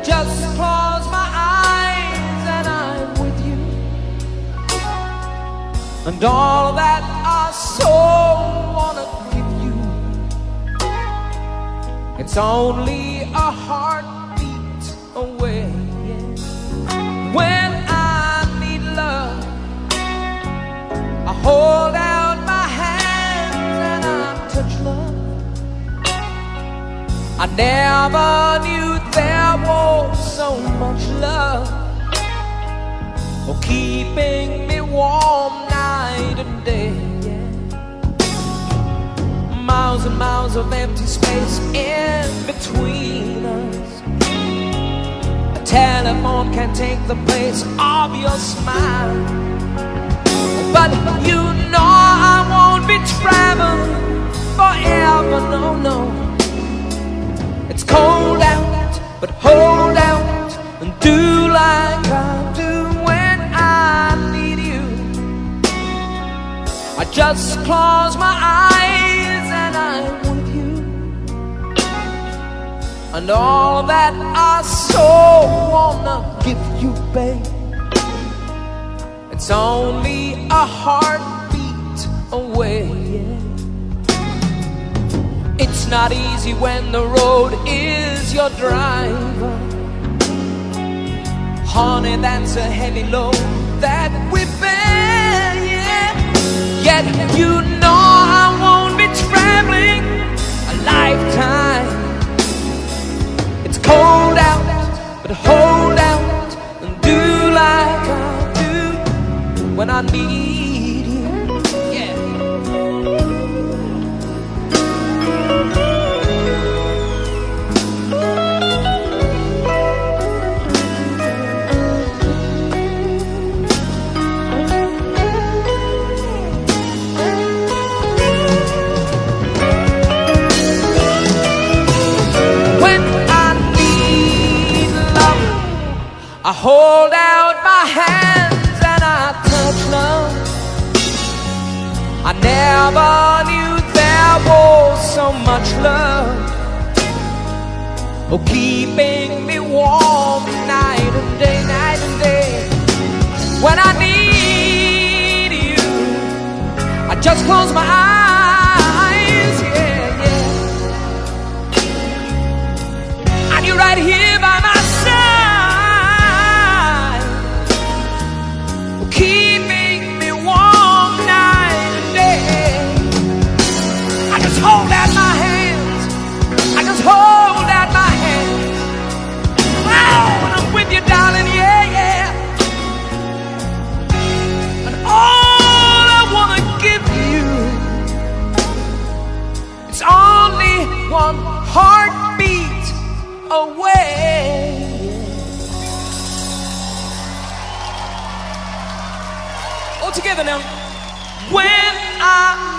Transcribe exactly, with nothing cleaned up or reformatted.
just close my eyes and I'm with you, and all that I so wanna give you, it's only a heartbeat away. When I need love, I hold out my hands and I touch love. I never knew there was so much love, oh, keeping me warm night and day. Yeah. Miles and miles of empty space in between us. A telephone can't take the place of your smile, but you know I won't be traveling forever, no, no. It's cold out, but hold out and do like I do when I need you. I just close my eyes and I'm with you, and all that I so wanna give you, babe, it's only a heartbeat away. Yeah. It's not easy when the road is your driver. Honey, that's a heavy load that we bear, yeah. Yet you know I won't be traveling a lifetime. It's cold out, but hold out and do like I do when I need you, yeah. I hold out my hands and I touch love. I never knew there was so much love, oh, keeping me warm night and day, night and day. When I need you, I just close my eyes, yeah, yeah. And you're right here by my side, keeping me warm night and day. I just hold out my hands, I just hold out my hands. Oh, and I'm with you, darling, yeah, yeah. And all I wanna give you, it's only one heartbeat away. All together now. When I